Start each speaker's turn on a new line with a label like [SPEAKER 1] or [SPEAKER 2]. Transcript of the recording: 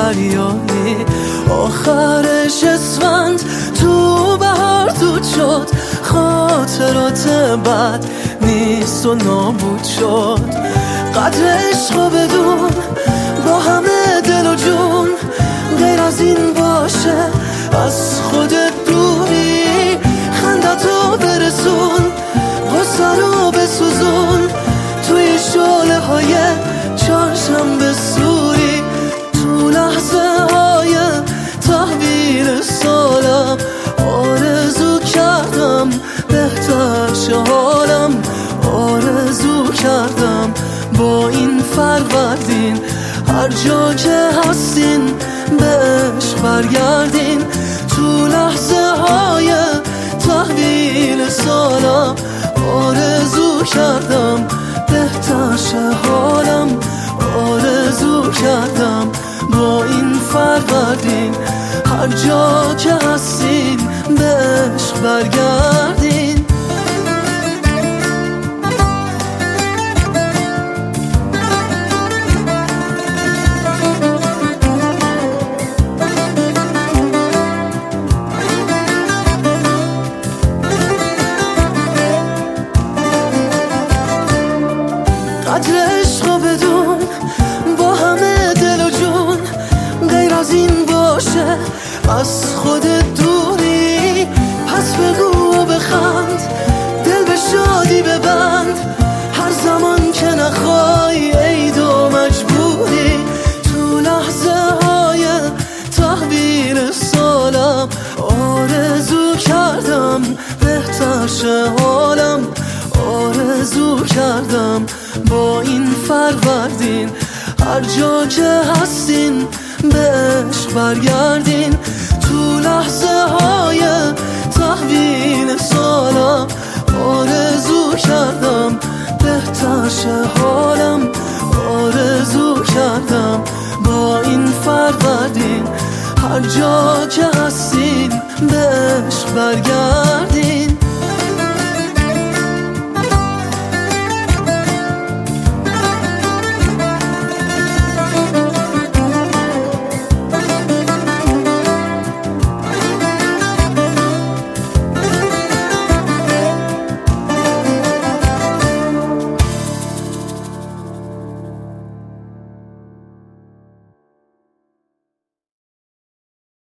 [SPEAKER 1] دریایی، آخرش اسفند تو بهار دود شد، خاطرات بد نیست و نابود شد. قدر عشق و بدون با همه دل و جون، غیر از این باشه از خودت دوری. خندتو برسون، غصه رو بسوزون، توی شعله های چهارشنبه سوری. تو لحظه های تحویل سالم آرزو کردم بهتر شه حالم، آرزو کردم با این فروردین هر جا که هستین به عشق برگردین. تو لحظه های تحویل سالم آرزو کردم بهتر شه حالم، آرزو کردم با این فروردین هر جا که هستین به عشق برگردین. قدر عشق و بدون با همه دل و جون، غیر از این باشه از خودت دوری. پس بگو و بخند، دل به شادی ببند، هر زمان که نخوای عید و مجبوری. تو لحظه های تحویل سالم آرزو کردم بهتر شه حالم، آرزو کردم با این فروردین هر جا که هستین به عشق برگردین. تو لحظه های تحویل سالم آرزو کردم بهتر شه حالم، آرزو کردم با این فروردین هر جا که هستین به عشق برگردین.